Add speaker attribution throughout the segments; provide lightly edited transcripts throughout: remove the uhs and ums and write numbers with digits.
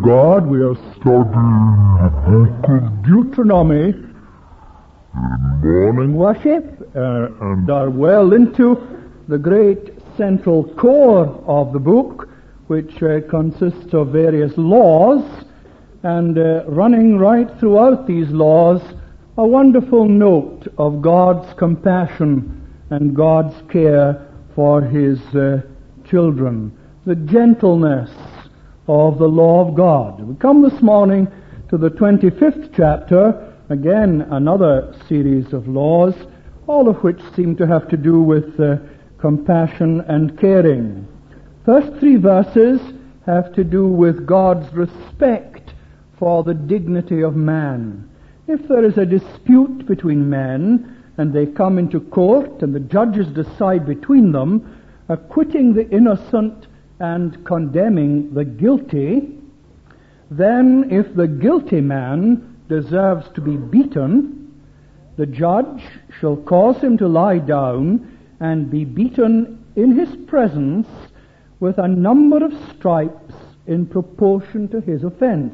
Speaker 1: God. We are studying the book of Deuteronomy in morning worship and are well into the great central core of the book, which consists of various laws, and running right throughout these laws a wonderful note of God's compassion and God's care for His children, the gentleness of the law of God. We come this morning to the 25th chapter, again another series of laws, all of which seem to have to do with compassion and caring. First three verses have to do with God's respect for the dignity of man. If there is a dispute between men and they come into court and the judges decide between them, acquitting the innocent and condemning the guilty, then if the guilty man deserves to be beaten, the judge shall cause him to lie down and be beaten in his presence with a number of stripes in proportion to his offense.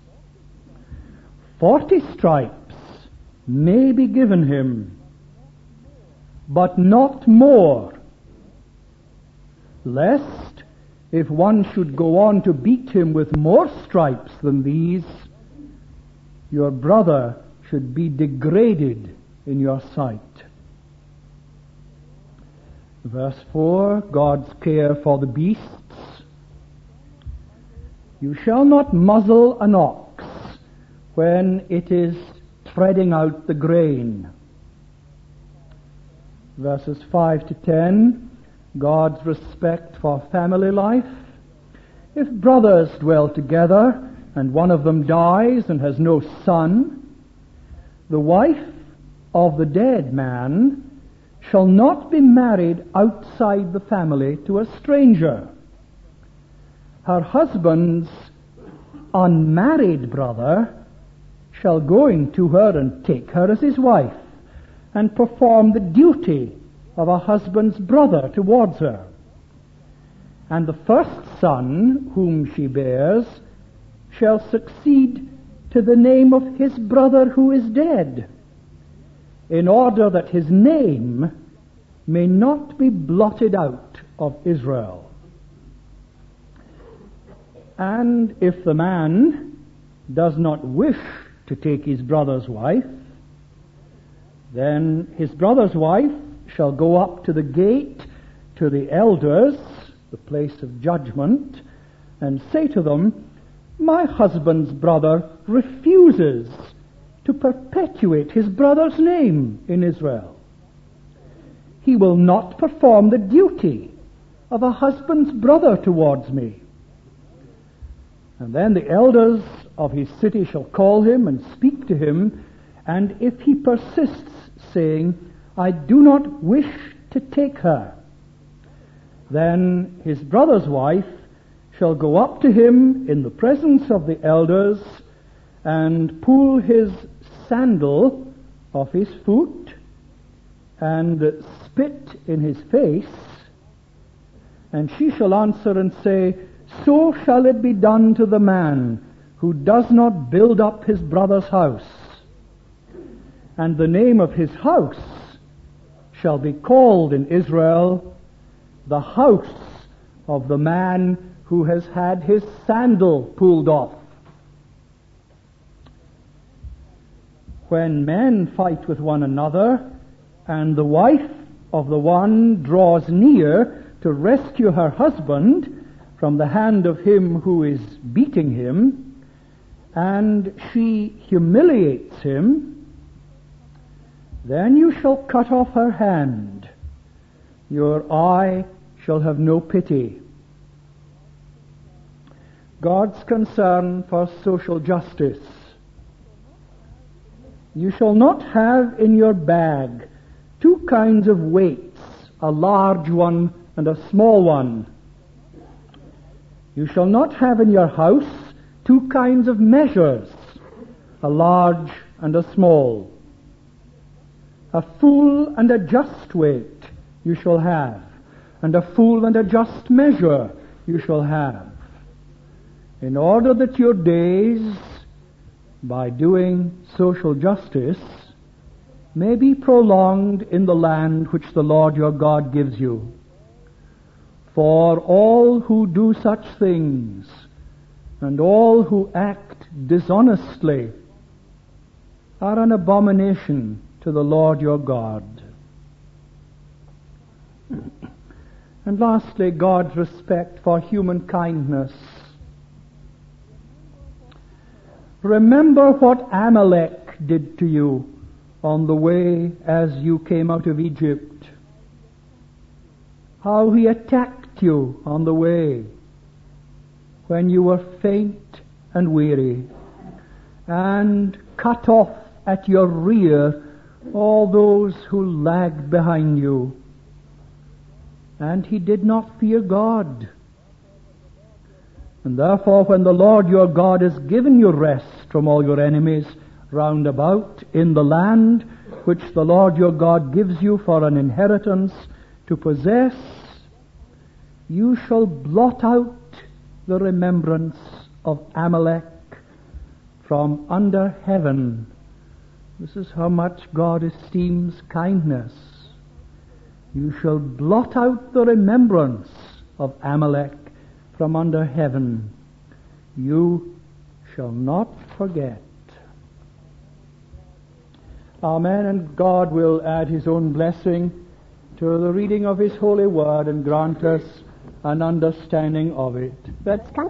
Speaker 1: 40 stripes may be given him, but not more, lest if one should go on to beat him with more stripes than these, your brother should be degraded in your sight. Verse 4, God's care for the beasts. You shall not muzzle an ox when it is treading out the grain. Verses 5 to 10, God's respect for family life. If brothers dwell together and one of them dies and has no son, the wife of the dead man shall not be married outside the family to a stranger. Her husband's unmarried brother shall go in to her and take her as his wife, and perform the duty of a husband's brother towards her. And the first son whom she bears shall succeed to the name of his brother who is dead, in order that his name may not be blotted out of Israel. And if the man does not wish to take his brother's wife, then his brother's wife shall go up to the gate to the elders, the place of judgment, and say to them, my husband's brother refuses to perpetuate his brother's name in Israel. He will not perform the duty of a husband's brother towards me. And then the elders of his city shall call him and speak to him, and if he persists, saying, I do not wish to take her, then his brother's wife shall go up to him in the presence of the elders and pull his sandal off his foot and spit in his face, and she shall answer and say, so shall it be done to the man who does not build up his brother's house. And the name of his house shall be called in Israel the house of the man who has had his sandal pulled off. When men fight with one another, and the wife of the one draws near to rescue her husband from the hand of him who is beating him, and she humiliates him, then you shall cut off her hand. Your eye shall have no pity. God's concern for social justice. You shall not have in your bag two kinds of weights, a large one and a small one. You shall not have in your house two kinds of measures, a large and a small. A full and a just weight you shall have, and a full and a just measure you shall have. in order that your days, by doing social justice, may be prolonged in the land which the Lord your God gives you. For all who do such things, and all who act dishonestly, are an abomination to the Lord your God. And lastly, God's respect for human kindness. Remember what Amalek did to you on the way as you came out of Egypt. How he attacked you on the way when you were faint and weary, and cut off at your rear all those who lagged behind you. And he did not fear God. And therefore, when the Lord your God has given you rest from all your enemies round about in the land which the Lord your God gives you for an inheritance to possess, you shall blot out the remembrance of Amalek from under heaven. This is how much God esteems kindness. You shall blot out the remembrance of Amalek from under heaven. You shall not forget. Amen. And God will add His own blessing to the reading of His holy word and grant us an understanding of it. Let's come.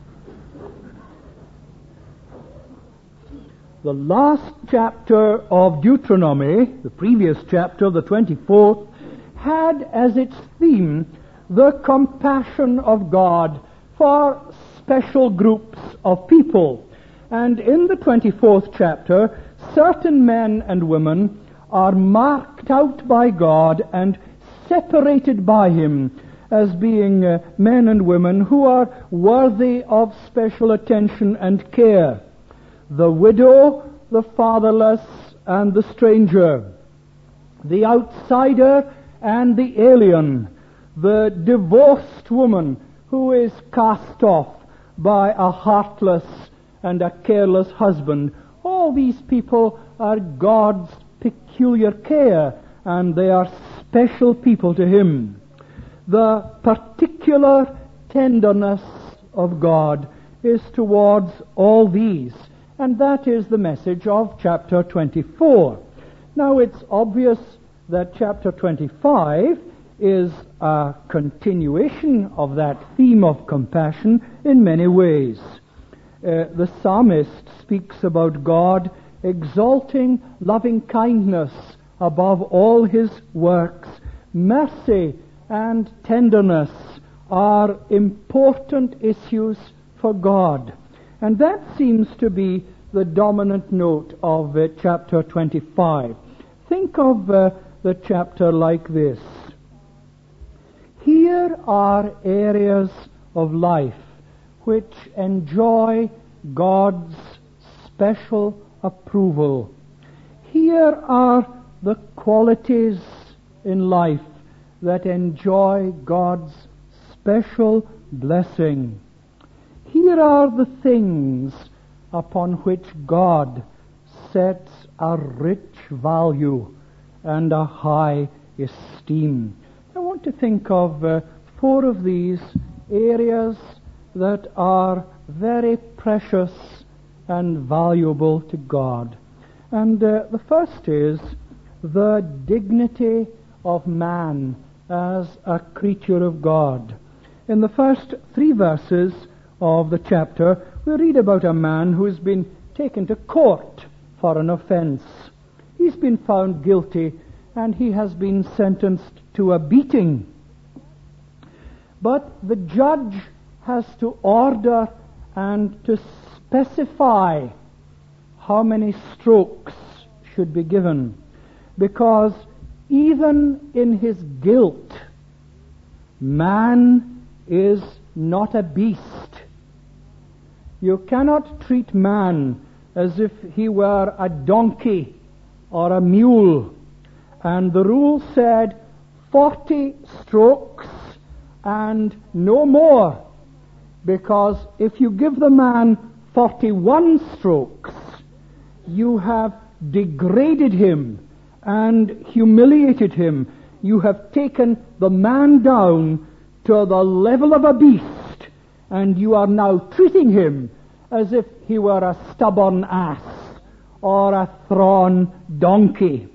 Speaker 1: The last chapter of Deuteronomy, the previous chapter, the 24th, had as its theme the compassion of God for special groups of people. And in the 24th chapter, certain men and women are marked out by God and separated by Him as being men and women who are worthy of special attention and care. The widow, the fatherless, and the stranger, the outsider and the alien, the divorced woman who is cast off by a heartless and a careless husband. All these people are God's peculiar care, and they are special people to Him. The particular tenderness of God is towards all these, and that is the message of chapter 24. Now it's obvious that chapter 25 is a continuation of that theme of compassion in many ways. The psalmist speaks about God exalting loving kindness above all His works. Mercy and tenderness are important issues for God. And that seems to be the dominant note of chapter 25. Think of the chapter like this. Here are areas of life which enjoy God's special approval. Here are the qualities in life that enjoy God's special blessing. Here are the things upon which God sets a rich value and a high esteem. I want to think of 4 of these areas that are very precious and valuable to God. And the first is the dignity of man as a creature of God. In the first 3 verses of the chapter, we read about a man who has been taken to court for an offense. He's been found guilty and he has been sentenced to a beating. But the judge has to order and to specify how many strokes should be given, because even in his guilt, man is not a beast. You cannot treat man as if he were a donkey or a mule. And the rule said 40 strokes and no more. because if you give the man 41 strokes, you have degraded him and humiliated him. You have taken the man down to the level of a beast, and you are now treating him as if he were a stubborn ass or a thrawn donkey.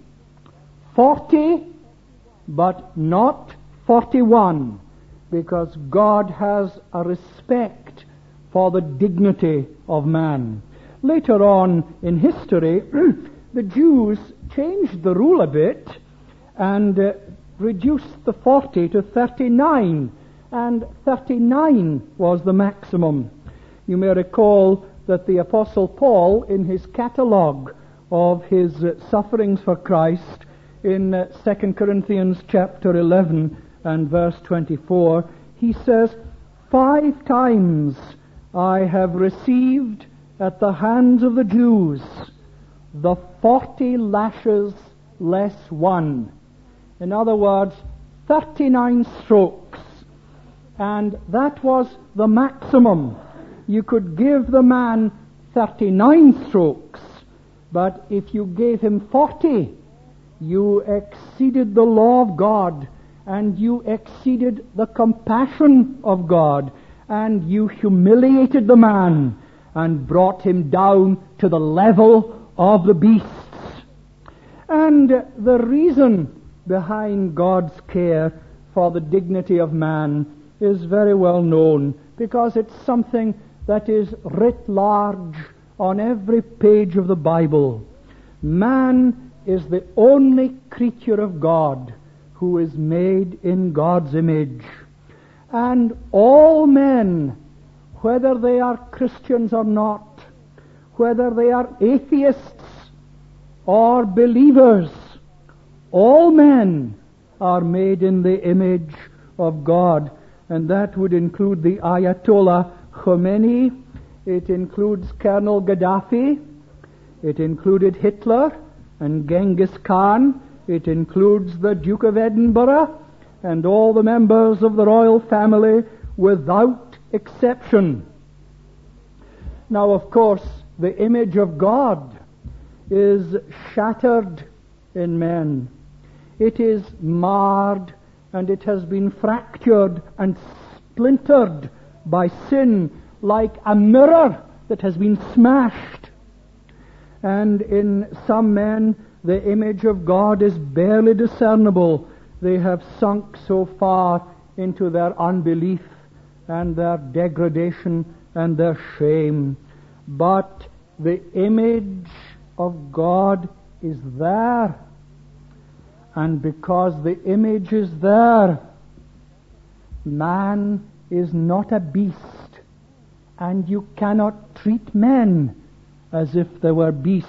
Speaker 1: 40, but not 41, because God has a respect for the dignity of man. Later on in history, the Jews changed the rule a bit and reduced the 40 to 39, and 39 was the maximum. You may recall that the Apostle Paul, in his catalogue of his sufferings for Christ, in 2 Corinthians chapter 11 and verse 24, he says, 5 times I have received at the hands of the Jews the 40 lashes less 1. In other words, 39 strokes. And that was the maximum. You could give the man 39 strokes, but if you gave him 40, you exceeded the law of God, and you exceeded the compassion of God, and you humiliated the man and brought him down to the level of the beasts. And the reason behind God's care for the dignity of man is very well known, because it's something that is writ large on every page of the Bible. Man is the only creature of God who is made in God's image. And all men, whether they are Christians or not, whether they are atheists or believers, all men are made in the image of God. And that would include the Ayatollah Khomeini, it includes Colonel Gaddafi, it included Hitler and Genghis Khan, it includes the Duke of Edinburgh and all the members of the royal family without exception. Now, of course, the image of God is shattered in men. It is marred, and it has been fractured and splintered by sin, like a mirror that has been smashed. And in some men, the image of God is barely discernible. They have sunk so far into their unbelief and their degradation and their shame. But the image of God is there. And because the image is there, man is not a beast. And you cannot treat men as if they were beasts.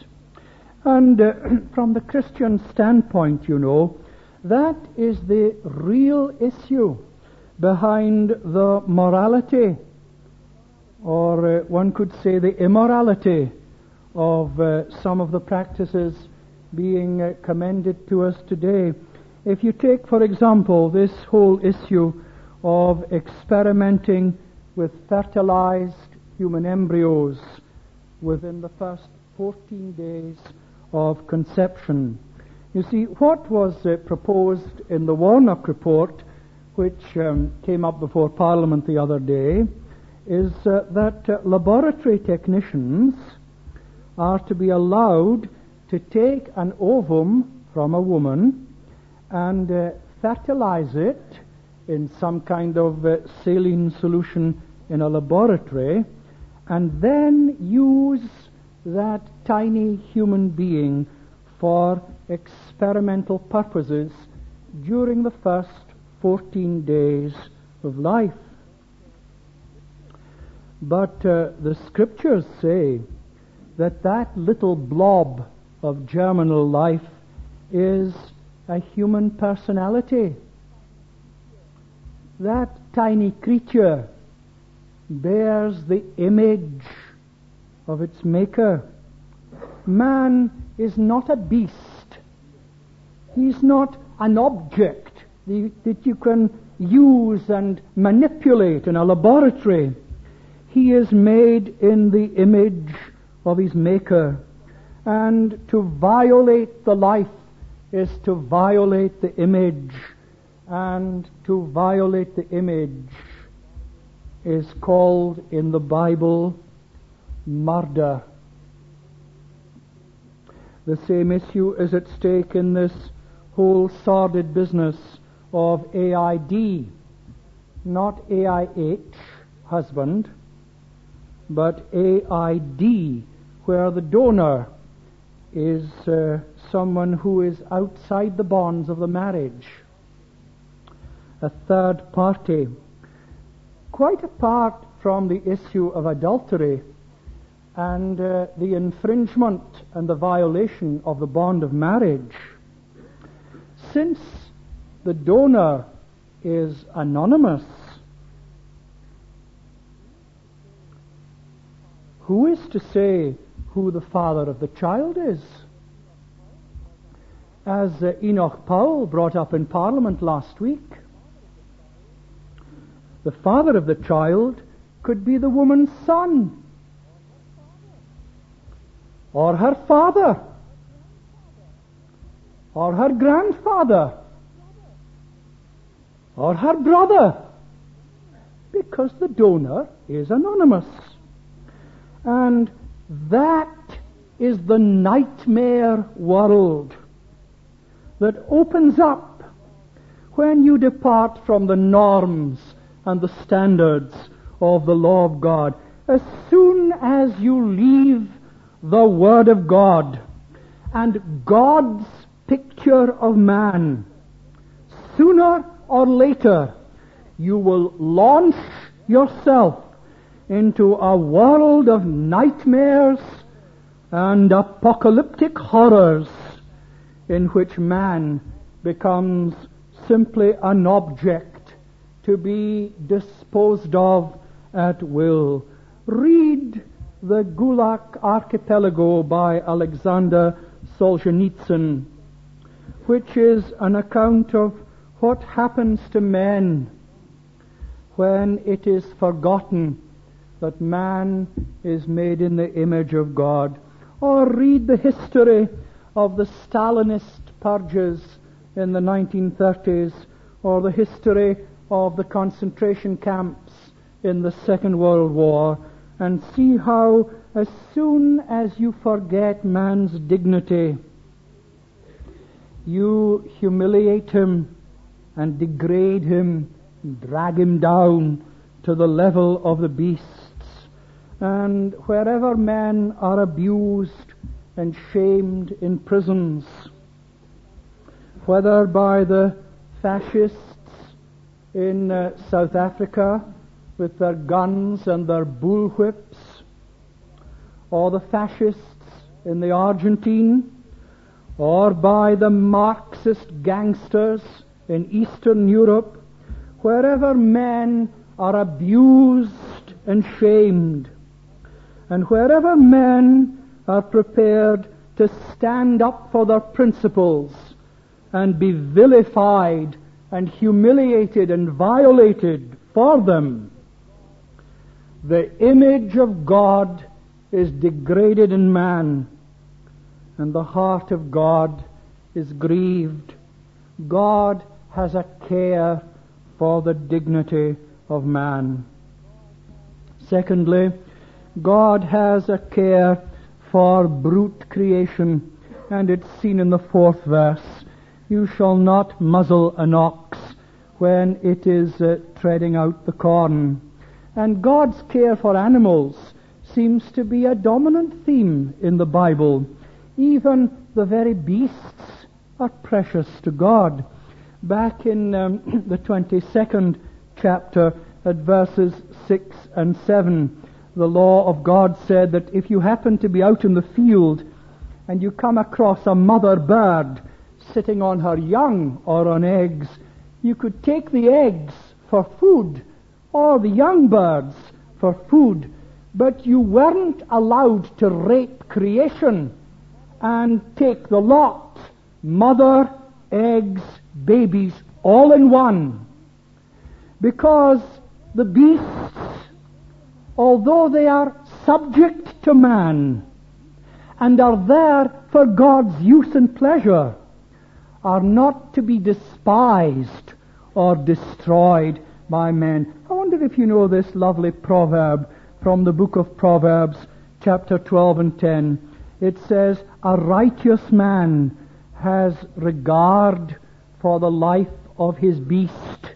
Speaker 1: And from the Christian standpoint, you know, that is the real issue behind the morality, or one could say the immorality of some of the practices being commended to us today. If you take, for example, this whole issue of experimenting with fertilized human embryos within the first 14 days of conception. You see, what was proposed in the Warnock report, which came up before Parliament the other day, is that laboratory technicians are to be allowed to take an ovum from a woman and fertilize it in some kind of saline solution in a laboratory, and then use that tiny human being for experimental purposes during the first 14 days of life. But the scriptures say that that little blob of germinal life is a human personality. That tiny creature bears the image of its maker. Man is not a beast. He's not an object that you can use and manipulate in a laboratory. He is made in the image of his Maker. And to violate the life is to violate the image. And to violate the image is called in the Bible murder. The same issue is at stake in this whole sordid business of AID. Not AIH, husband, but AID, where the donor is someone who is outside the bonds of the marriage. A third party. Quite apart from the issue of adultery and the infringement and the violation of the bond of marriage, since the donor is anonymous, who is to say who the father of the child is? As Enoch Powell brought up in Parliament last week, the father of the child could be the woman's son, or her father, or her grandfather, or her brother, because the donor is anonymous. And that is the nightmare world that opens up when you depart from the norms and the standards of the law of God. As soon as you leave the Word of God and God's picture of man, sooner or later you will launch yourself into a world of nightmares and apocalyptic horrors in which man becomes simply an object to be disposed of at will. Read the Gulag Archipelago by Alexander Solzhenitsyn, which is an account of what happens to men when it is forgotten that man is made in the image of God. Or read the history of the Stalinist purges in the 1930s, or the history of the concentration camps in the Second World War, and see how as soon as you forget man's dignity, you humiliate him and degrade him, drag him down to the level of the beasts. And wherever men are abused and shamed in prisons, whether by the fascists in South Africa with their guns and their bullwhips, or the fascists in the Argentine, or by the Marxist gangsters in Eastern Europe, wherever men are abused and shamed, and wherever men are prepared to stand up for their principles and be vilified and humiliated and violated for them, the image of God is degraded in man, and the heart of God is grieved. God has a care for the dignity of man. Secondly, God has a care for brute creation, and it's seen in the 4th verse. You shall not muzzle an ox when it is treading out the corn. And God's care for animals seems to be a dominant theme in the Bible. Even the very beasts are precious to God. Back in the 22nd chapter at verses 6 and 7, the law of God said that if you happen to be out in the field and you come across a mother bird sitting on her young or on eggs, you could take the eggs for food or the young birds for food, but you weren't allowed to rape creation and take the lot, mother, eggs, babies, all in one. Because the beasts, although they are subject to man and are there for God's use and pleasure, are not to be despised or destroyed by men. I wonder if you know this lovely proverb from the book of Proverbs, chapter 12 and 10. It says, "A righteous man has regard for the life of his beast."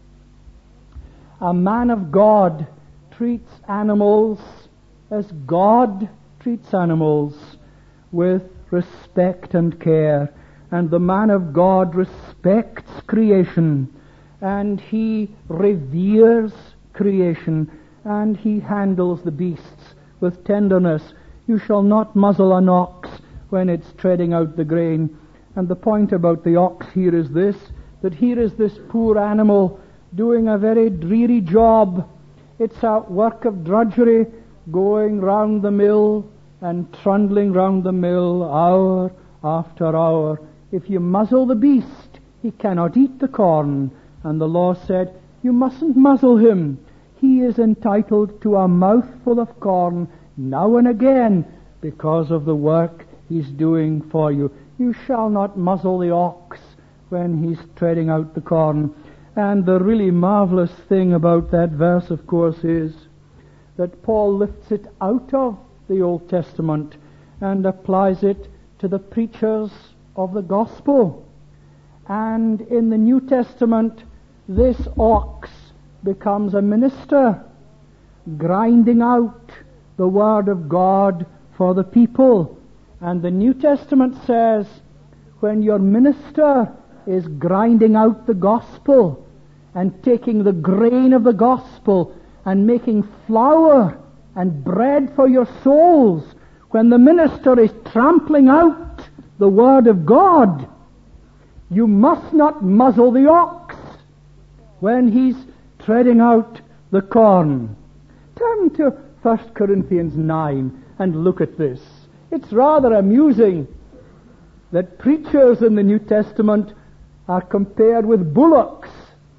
Speaker 1: A man of God treats animals as God treats animals, with respect and care. And the man of God respects creation, and he reveres creation, and he handles the beasts with tenderness. You shall not muzzle an ox when it's treading out the grain. And the point about the ox here is this, that here is this poor animal doing a very dreary job. It's a work of drudgery, going round the mill and trundling round the mill hour after hour. If you muzzle the beast, he cannot eat the corn. And the law said, you mustn't muzzle him. He is entitled to a mouthful of corn now and again because of the work he's doing for you. You shall not muzzle the ox when he's treading out the corn. And the really marvelous thing about that verse, of course, is that Paul lifts it out of the Old Testament and applies it to the preachers of the gospel. And in the New Testament, this ox becomes a minister, grinding out the Word of God for the people. And the New Testament says, when your minister is grinding out the gospel and taking the grain of the gospel and making flour and bread for your souls, when the minister is trampling out the Word of God, you must not muzzle the ox when he's treading out the corn. Turn to 1 Corinthians 9 and look at this. It's rather amusing that preachers in the New Testament are compared with bullocks.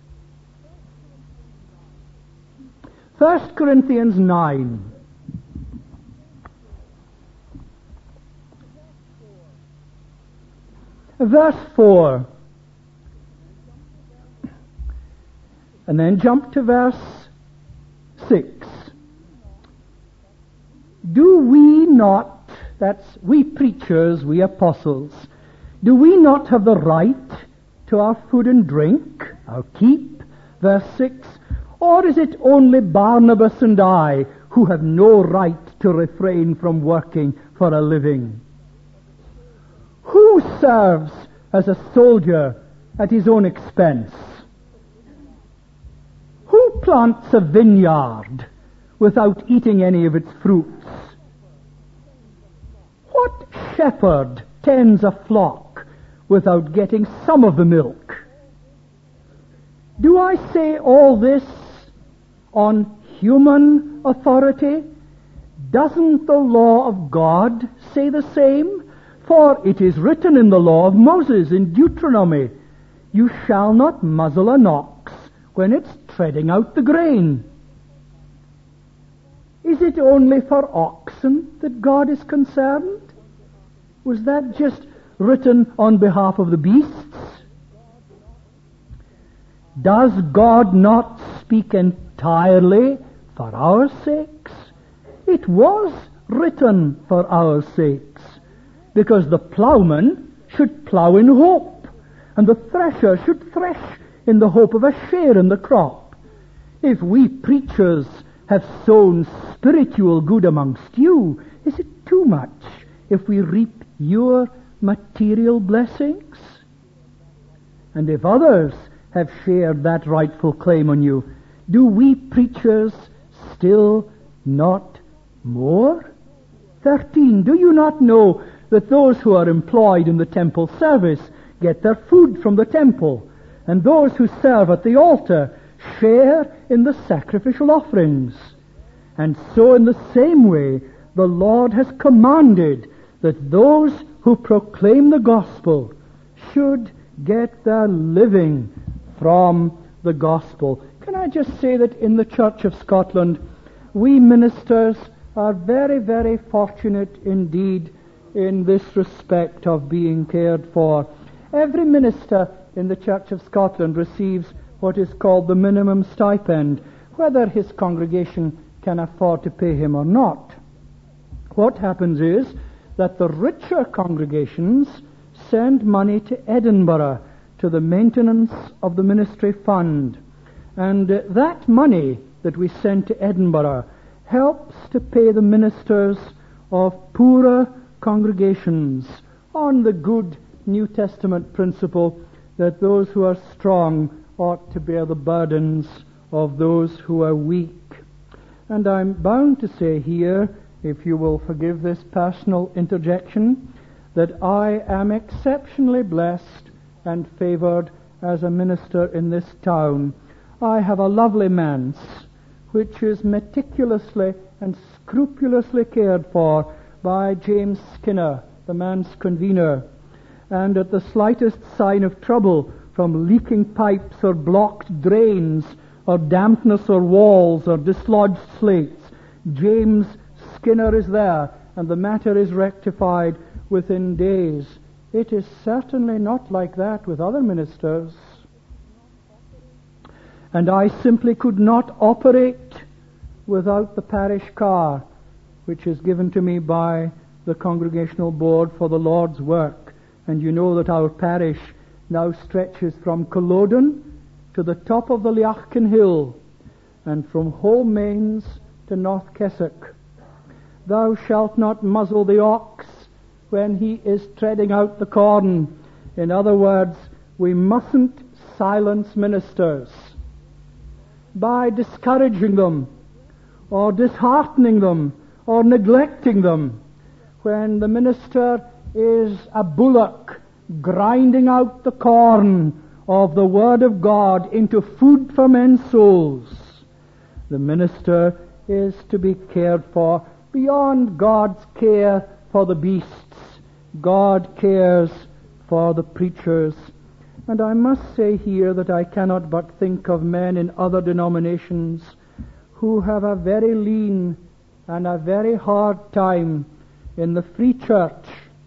Speaker 1: 1 Corinthians 9. Verse 4. And then jump to verse 6. Do we not, that's we preachers, we apostles, do we not have the right to our food and drink, our keep? Verse 6. Or is it only Barnabas and I who have no right to refrain from working for a living? Who serves as a soldier at his own expense? Who plants a vineyard without eating any of its fruits? What shepherd tends a flock without getting some of the milk? Do I say all this on human authority? Doesn't the law of God say the same? For it is written in the law of Moses in Deuteronomy, you shall not muzzle an ox when it's treading out the grain. Is it only for oxen that God is concerned? Was that just written on behalf of the beasts? Does God not speak entirely for our sakes? It was written for our sakes, because the plowman should plow in hope, and the thresher should thresh in the hope of a share in the crop. If we preachers have sown spiritual good amongst you, is it too much if we reap your material blessings? And if others have shared that rightful claim on you, do we preachers still not more? 13. Do you not know that those who are employed in the temple service get their food from the temple, and those who serve at the altar share in the sacrificial offerings? And so in the same way, the Lord has commanded that those who proclaim the gospel should get their living from the gospel. Can I just say that in the Church of Scotland, we ministers are very, very fortunate indeed in this respect of being cared for. Every minister in the Church of Scotland receives what is called the minimum stipend, whether his congregation can afford to pay him or not. What happens is that the richer congregations send money to Edinburgh to the maintenance of the ministry fund. And that money that we send to Edinburgh helps to pay the ministers of poorer congregations on the good New Testament principle that those who are strong ought to bear the burdens of those who are weak. And I'm bound to say here, if you will forgive this personal interjection, that I am exceptionally blessed and favored as a minister in this town. I have a lovely manse which is meticulously and scrupulously cared for by James Skinner, the manse convener, and at the slightest sign of trouble from leaking pipes or blocked drains or dampness or walls or dislodged slates, James Skinner is there and the matter is rectified within days. It is certainly not like that with other ministers. And I simply could not operate without the parish car, which is given to me by the Congregational Board for the Lord's work. And you know that our parish now stretches from Culloden to the top of the Liachkin Hill, and from Holmains to North Keswick. Thou shalt not muzzle the ox when he is treading out the corn. In other words, we mustn't silence ministers by discouraging them or disheartening them or neglecting them. When the minister is a bullock grinding out the corn of the Word of God into food for men's souls, the minister is to be cared for beyond God's care for the beasts. God cares for the preachers. And I must say here that I cannot but think of men in other denominations who have a very lean and a very hard time in the Free Church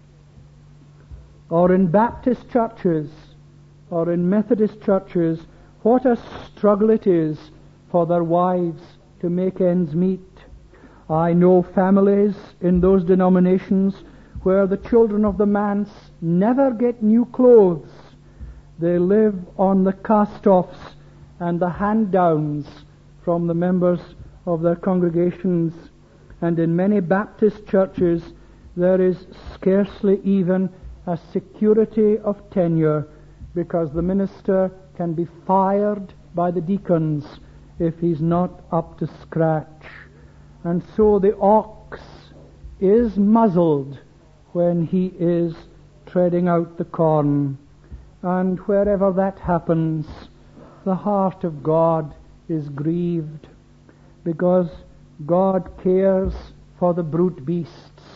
Speaker 1: or in Baptist churches or in Methodist churches. What a struggle it is for their wives to make ends meet. I know families in those denominations where the children of the manse never get new clothes. They live on the cast-offs and the hand-downs from the members of their congregations. And in many Baptist churches there is scarcely even a security of tenure, because the minister can be fired by the deacons if he's not up to scratch. And so the ox is muzzled when he is treading out the corn. And wherever that happens, the heart of God is grieved, because God cares for the brute beasts.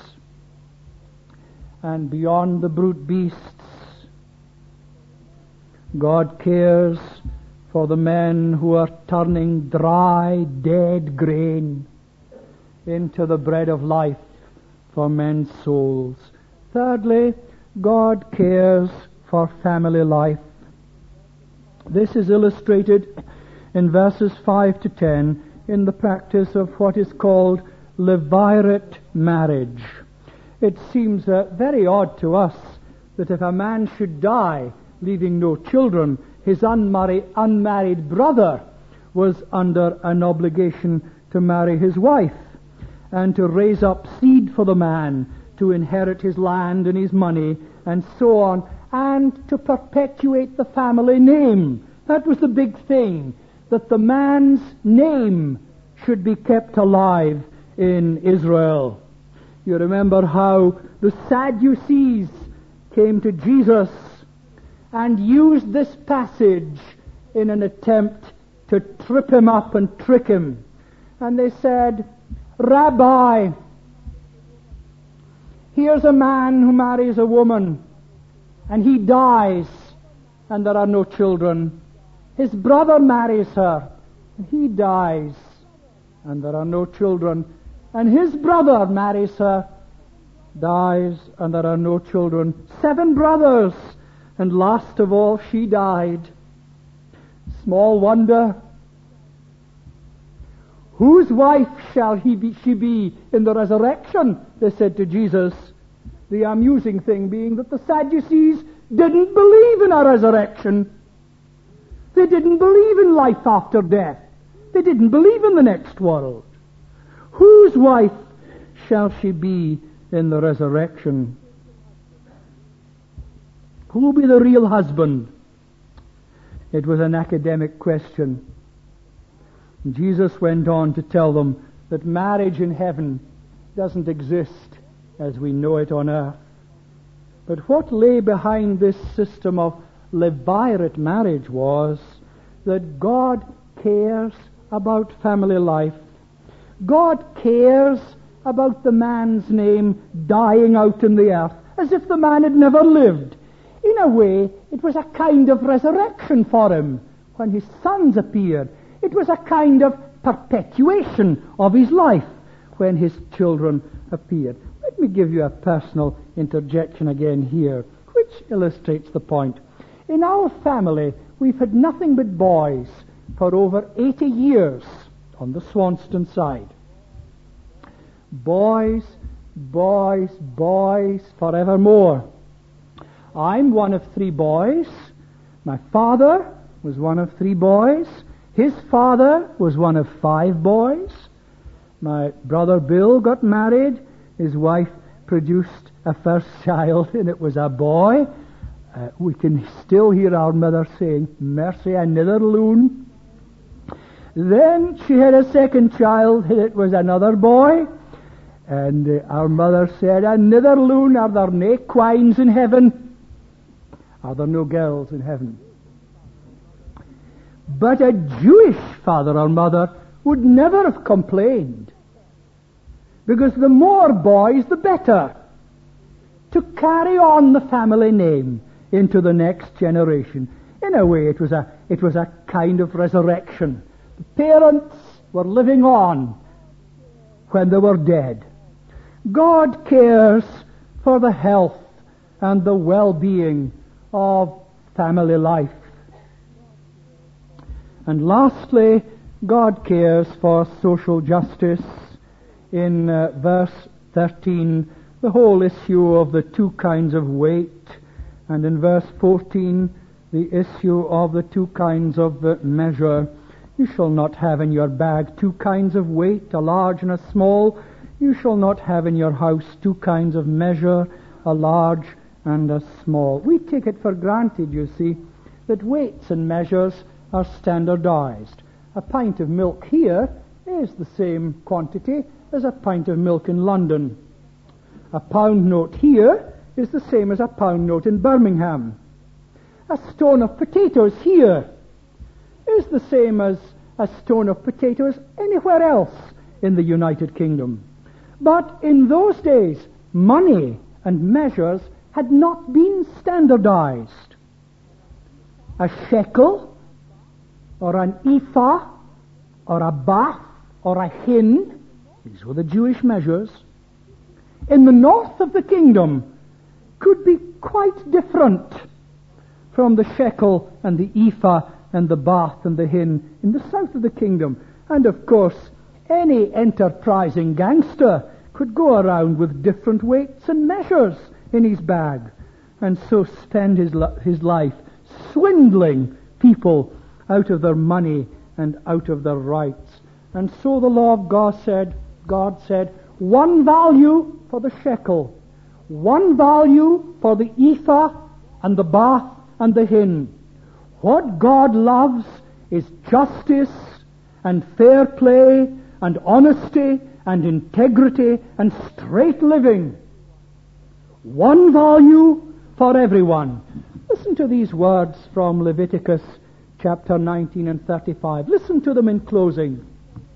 Speaker 1: And beyond the brute beasts, God cares for the men who are turning dry, dead grain into the bread of life for men's souls. Thirdly, God cares for family life. This is illustrated in verses 5 to 10 in the practice of what is called levirate marriage. It seems very odd to us that if a man should die leaving no children, his unmarried brother was under an obligation to marry his wife and to raise up seed for the man to inherit his land and his money and so on, and to perpetuate the family name. That was the big thing, that the man's name should be kept alive in Israel. You remember how the Sadducees came to Jesus and used this passage in an attempt to trip him up and trick him. And they said, "Rabbi, here's a man who marries a woman, and he dies, and there are no children. His brother marries her, He dies, and there are no children. And his brother marries her, dies, and there are no children. 7 brothers, and last of all she died. Small wonder. Whose wife shall she be in the resurrection? They said to Jesus. The amusing thing being that the Sadducees didn't believe in a resurrection. They didn't believe in life after death. They didn't believe in the next world. Whose wife shall she be in the resurrection? Who will be the real husband? It was an academic question. Jesus went on to tell them that marriage in heaven doesn't exist as we know it on earth. But what lay behind this system of levirate marriage was that God cares about family life. God cares about the man's name dying out in the earth as if the man had never lived. In a way, it was a kind of resurrection for him when his sons appeared. It was a kind of perpetuation of his life when his children appeared. Let me give you a personal interjection again here, which illustrates the point. In our family, we've had nothing but boys for over 80 years on the Swanston side. Boys, boys, boys, forevermore. I'm one of 3 boys. My father was one of 3 boys. His father was one of 5 boys. My brother Bill got married. His wife produced a first child, and it was a boy. We can still hear our mother saying, "Mercy, another loon." Then she had a second child, and it was another boy. And our mother said, "Another loon, are there no quines in heaven? Are there no girls in heaven?" But a Jewish father or mother would never have complained, because the more boys, the better, to carry on the family name into the next generation. In a way, it was a kind of resurrection. The parents were living on when they were dead. God cares for the health and the well-being of family life. And lastly, God cares for social justice. In verse 13, the whole issue of the 2 kinds of weight, and in verse 14, the issue of the 2 kinds of measure. You shall not have in your bag 2 kinds of weight, a large and a small. You shall not have in your house 2 kinds of measure, a large and a small. We take it for granted, you see, that weights and measures are standardized. A pint of milk here is the same quantity as a pint of milk in London. A pound note here is the same as a pound note in Birmingham. A stone of potatoes here is the same as a stone of potatoes anywhere else in the United Kingdom. But in those days, money and measures had not been standardized. A shekel, or an ephah, or a bath, or a hin, these were the Jewish measures, in the north of the kingdom could be quite different from the shekel and the ephah and the bath and the hin in the south of the kingdom. And of course, any enterprising gangster could go around with different weights and measures in his bag, and so spend his life swindling people out of their money and out of their rights. And so the law of God said, 1 value for the shekel, 1 value for the ephah and the bath and the hin. What God loves is justice and fair play and honesty and integrity and straight living. 1 value for everyone. Listen to these words from Leviticus chapter 19 and 35. Listen to them in closing.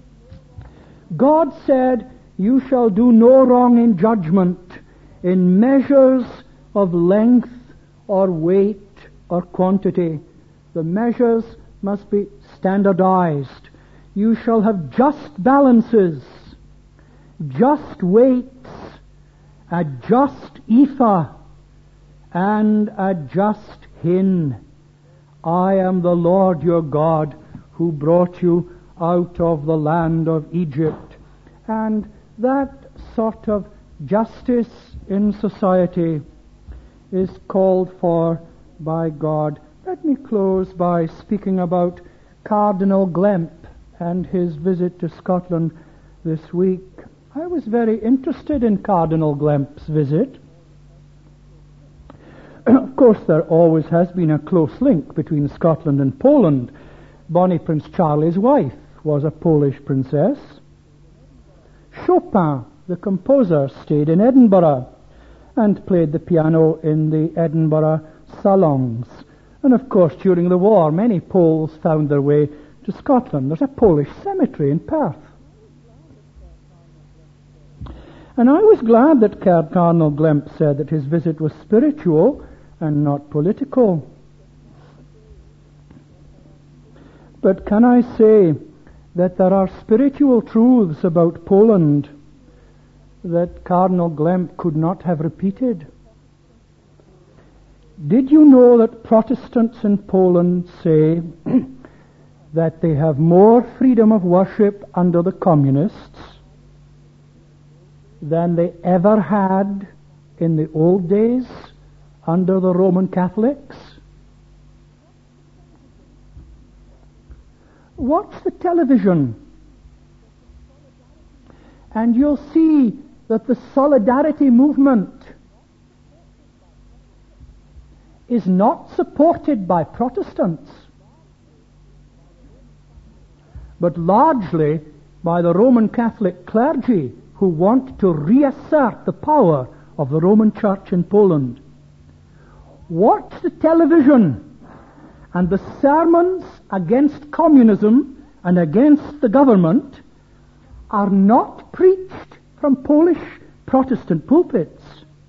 Speaker 1: God said, "You shall do no wrong in judgment, in measures of length or weight or quantity." The measures must be standardized. You shall have just balances, just weights, a just ephah, and a just hin. I am the Lord your God, who brought you out of the land of Egypt. And that sort of justice in society is called for by God. Let me close by speaking about Cardinal Glemp and his visit to Scotland this week. I was very interested in Cardinal Glemp's visit. Of course, there always has been a close link between Scotland and Poland. Bonnie Prince Charlie's wife was a Polish princess. Chopin, the composer, stayed in Edinburgh and played the piano in the Edinburgh salons. And of course, during the war, many Poles found their way to Scotland. There's a Polish cemetery in Perth. And I was glad that Cardinal Glemp said that his visit was spiritual and not political. But can I say that there are spiritual truths about Poland that Cardinal Glemp could not have repeated? Did you know that Protestants in Poland say that they have more freedom of worship under the communists than they ever had in the old days under the Roman Catholics? Watch the television and you'll see that the Solidarity movement is not supported by Protestants, but largely by the Roman Catholic clergy who want to reassert the power of the Roman Church in Poland. Watch the television, and the sermons against communism and against the government are not preached from Polish Protestant pulpits,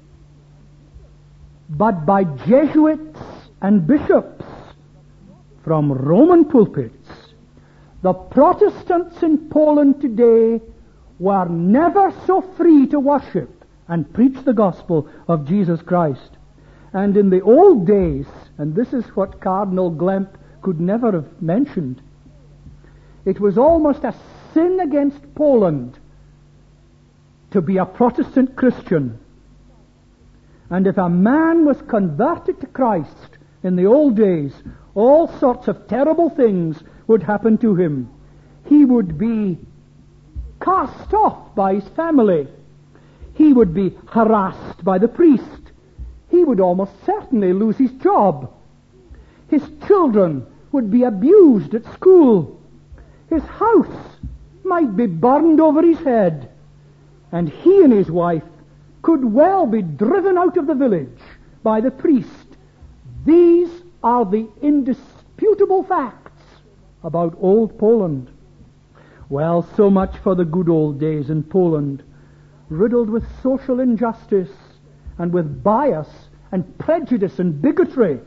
Speaker 1: but by Jesuits and bishops from Roman pulpits. The Protestants in Poland today were never so free to worship and preach the gospel of Jesus Christ. And in the old days, and this is what Cardinal Glemp could never have mentioned, it was almost a sin against Poland to be a Protestant Christian. And if a man was converted to Christ in the old days, all sorts of terrible things would happen to him. He would be cast off by his family. He would be harassed by the priest. He would almost certainly lose his job. His children would be abused at school. His house might be burned over his head. And he and his wife could well be driven out of the village by the priest. These are the indisputable facts about old Poland. Well, so much for the good old days in Poland, riddled with social injustice and with bias and prejudice and bigotry.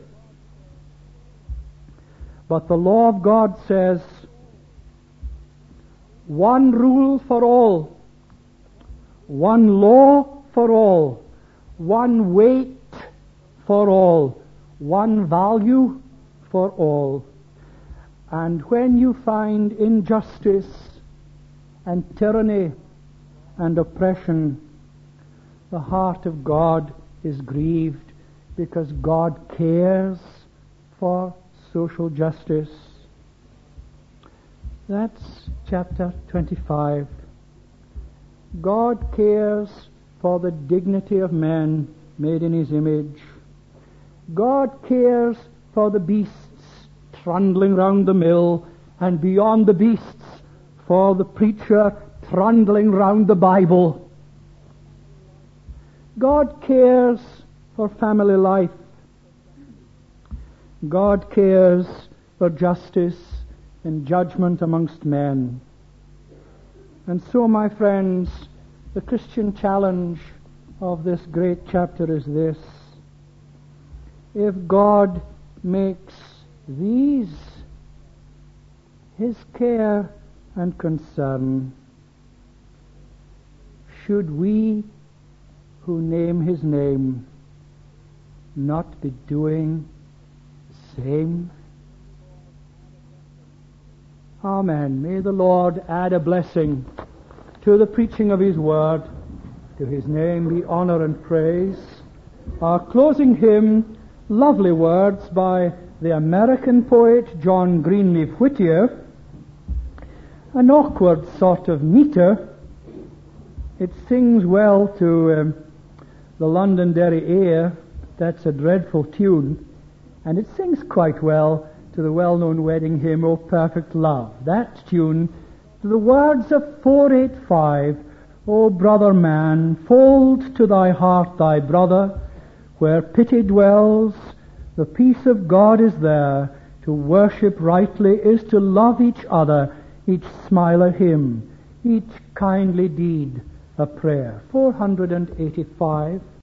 Speaker 1: But the law of God says, one rule for all, one law for all, one weight for all, one value for all. And when you find injustice and tyranny and oppression, the heart of God is grieved, because God cares for social justice. That's chapter 25. God cares for the dignity of man made in his image. God cares for the beasts trundling round the mill, and beyond the beasts for the preacher trundling round the Bible. God cares for family life. God cares for justice and judgment amongst men. And so, my friends, the Christian challenge of this great chapter is this: if God makes these His care and concern. Should we who name his name not be doing the same? Amen. May the Lord add a blessing to the preaching of his word. To his name be honor and praise. Our closing hymn, lovely words by the American poet John Greenleaf Whittier, an awkward sort of meter. It sings well to the Londonderry Air. That's a dreadful tune. And it sings quite well to the well-known wedding hymn, O Perfect Love. That tune, to the words of 485, O brother man, fold to thy heart thy brother. Where pity dwells, the peace of God is there. To worship rightly is to love each other, each smile a hymn, each kindly deed a prayer. 485.